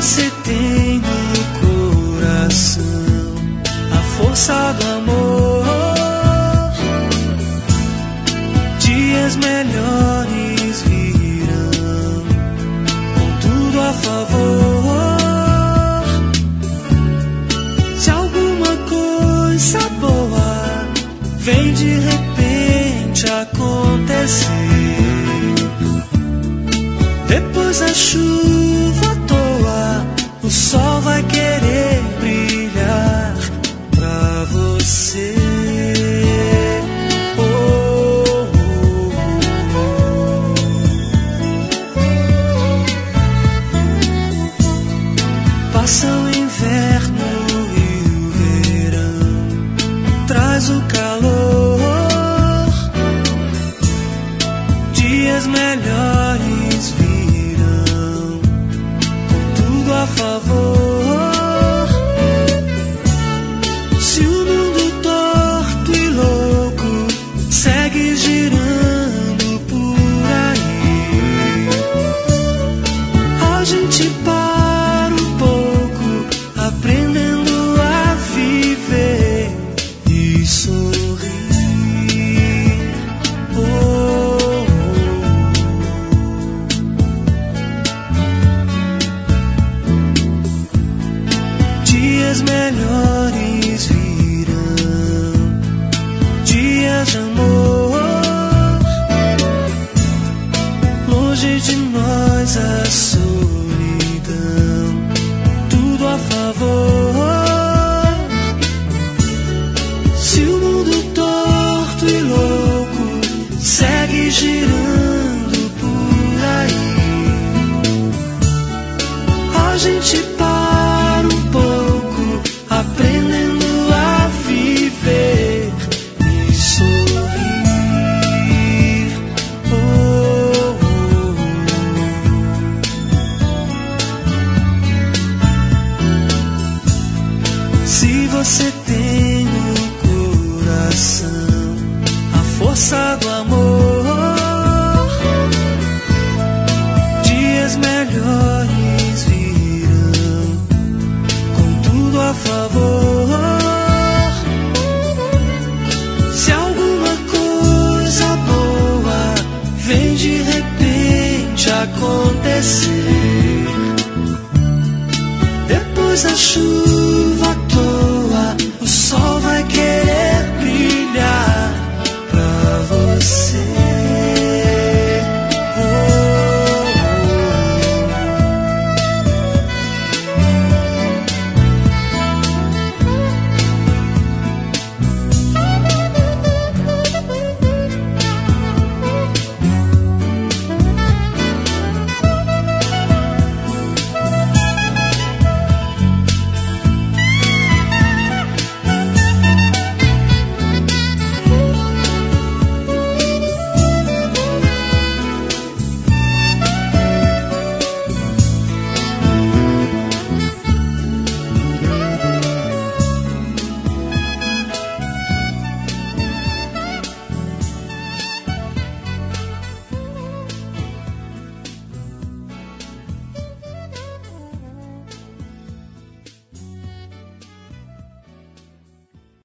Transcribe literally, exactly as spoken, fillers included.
você tem no coração a força do amor, dias melhores virão, com tudo a favor. Se alguma coisa boa vem de repente acontecer, depois da chuva à toa, o sol vai querer brilhar pra você. Oh, oh, oh. Passa o inverno e o verão traz o calor, dias melhores virão, com tudo a favor. Se o mundo torto e louco segue girando por aí, a gente para um pouco, aprendendo a viver e sorrir. Oh, dias melhores virão, dias de amor, longe de nós a solidão, tudo a favor. Se o mundo torto e louco segue girando por aí, a gente para um pouco, aprendendo a viver e sorrir. Oh, oh, oh. Se você tem no coração a força do amor, dias melhores virão, com tudo a favor. Se alguma coisa boa vem de repente acontecer, depois da chuva